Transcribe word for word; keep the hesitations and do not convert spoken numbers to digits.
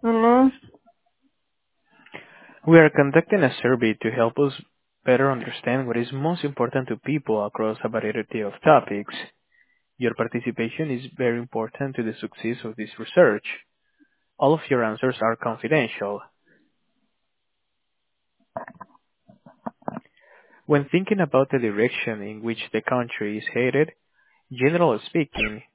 Hello? We are conducting a survey to help us better understand what is most important to people across a variety of topics. Your participation is very important to the success of this research. All of your answers are confidential. When thinking about the direction in which the country is headed, generally speaking,